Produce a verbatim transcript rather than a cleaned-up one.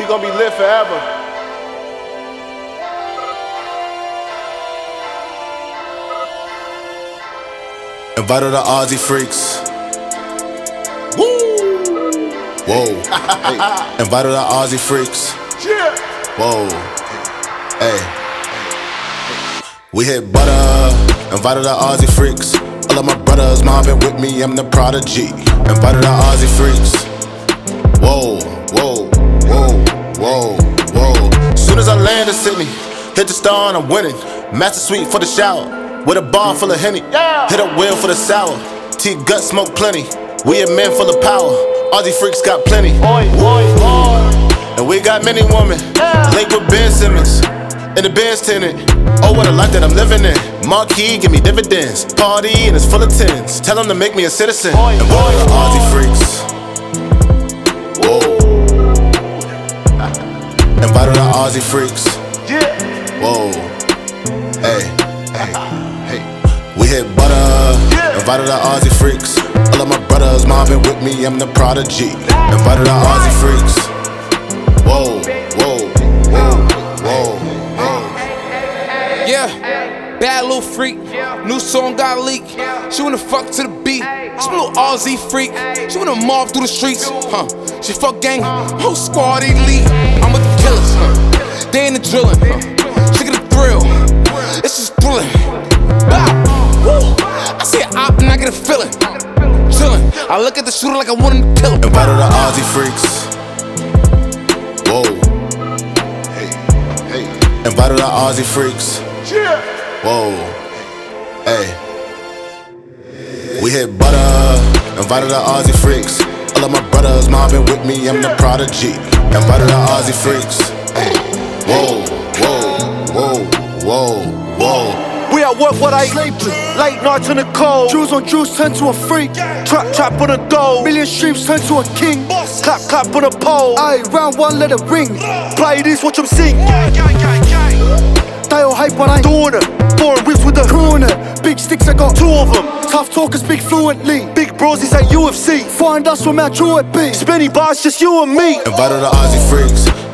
gonna be lit forever. Invited the Aussie freaks. Woo! Whoa. Hey. Invited the Aussie freaks. Yeah. Whoa. Hey. We hit butter. Invited the Aussie freaks. All of my brothers, mom been with me, I'm the prodigy. Invited the Aussie freaks. Whoa, whoa, whoa, whoa, whoa. Soon as I land in Sydney, hit the star and I'm winning. Master suite for the shower. With a bar full of Henny, Yeah. hit a wheel for the sour. T-gut smoke plenty. We a men full of power. Aussie freaks got plenty. Oi, oi, oi. And we got many women. Yeah. Link with Ben Simmons. In the Benz tenant. Oh, what a life that I'm living in. Marquee, give me dividends. Party and it's full of tens. Tell them to make me a citizen. Oi, And one oi, of the Aussie oi. freaks. Whoa. Invited the Aussie freaks. Yeah. Whoa. Hey. Hey. Hey. We hit butter. Yeah. Invited the Aussie freaks. All of my brothers, mom been with me, I'm the prodigy. Invited the Aussie freaks. Whoa, whoa, whoa, whoa, whoa. Yeah, bad little freak. New song got leaked. She wanna fuck to the beat. She a little Aussie freak. She wanna mob through the streets. Huh? She fuck gang. Whole squad elite. I'm with the killers. Huh? They in the drilling. Huh? She get a thrill. It's just thrilling. Bow. Woo. I see an op and I get a feeling. Chillin'. I look at the shooter like I want him to kill him. Invited the Aussie freaks. Whoa. Hey, hey. Invited the Aussie freaks. Yeah. Whoa. Hey. We hit butter. Invited the Aussie freaks. All of my brothers, mom been with me, I'm the prodigy. Invited the Aussie freaks. Hey. Whoa, whoa, whoa, whoa, whoa. We at work what I sleeping. Late nights in the cold. Jules on Jules turn to a freak. Trap trap on a dough. Million streams turn to a king. Clap clap on a pole. Aye, round one let it ring. Play this, watch them sing. They all hype when I doing it. Foreign whips with the crew in it. Big sticks, I got two of them. Tough talkers speak fluently. Big bros, it's at U F C. Find us from our Drew at B. Spinny bars, just you and me. Invited the Aussie freaks.